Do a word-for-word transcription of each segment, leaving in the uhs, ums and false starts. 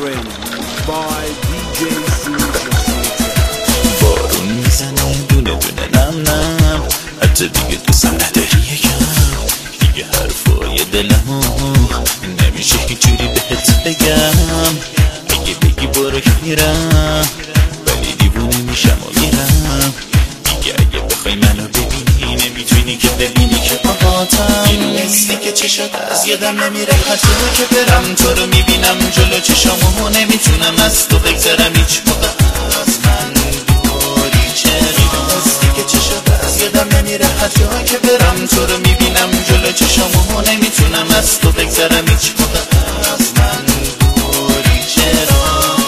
featuring by دی جی بارون میزنه دونه دونه نم نم، حتی دیگه دوستم نداری یکم، دیگه حرفای دلمو نمیشه هیچوری بهت بگم. اگه بگی برو که میرم، ولی دیوونه میشم و میرم دیگه. اگه بخوای منو ببینی نمیتونی که ببینی که باهاتم. اینو مثلی که چه شد از یادم نمیره، حتی که برم تو رو میبینم جلو چشامو، نمیتونم از تو بگذرم هیچ موقع از من دوری. چرا مثلی که چه شد از یادم نمیره، حتی که برم تو رو میبینم جلو چشامو، نمیتونم از تو بگذرم هیچ موقع از من دوری. چرا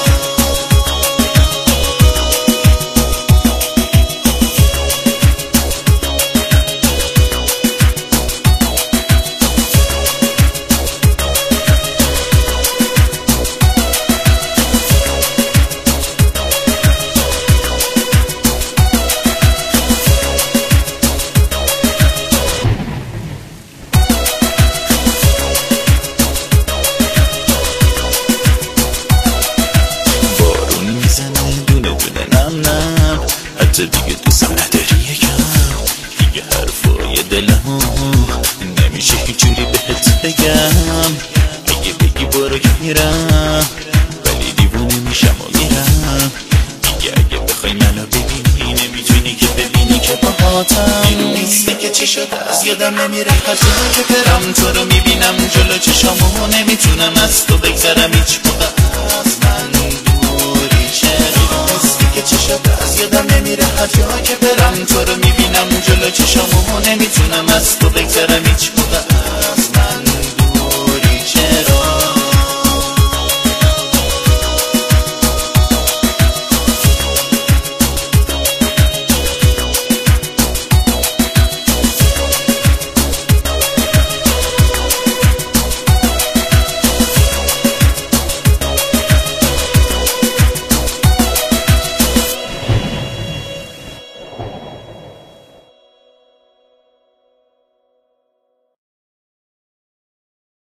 حتی دیگه دوستم نداری یکم، دیگه حرفای دلمو نمیشه هیچوری بهت بگم. اگه بگی برو که میرم، ولی دیوونه میشم و میرم دیگه. اگه بخوای منو ببینی نمیتونی که ببینی که باهاتم. اینو نیستی که چی شده از یادم نمیره، حتی که برم تو رو میبینم جلو چشامو، نمیتونم از تو بگذرم هیچ موقع از من دوری. چرا نیستی که چی شده از یادم نمیره، حتی که برم تو رو میبینم جلو چشامو، نمیتونم از تو بگذرم هیچ موقع.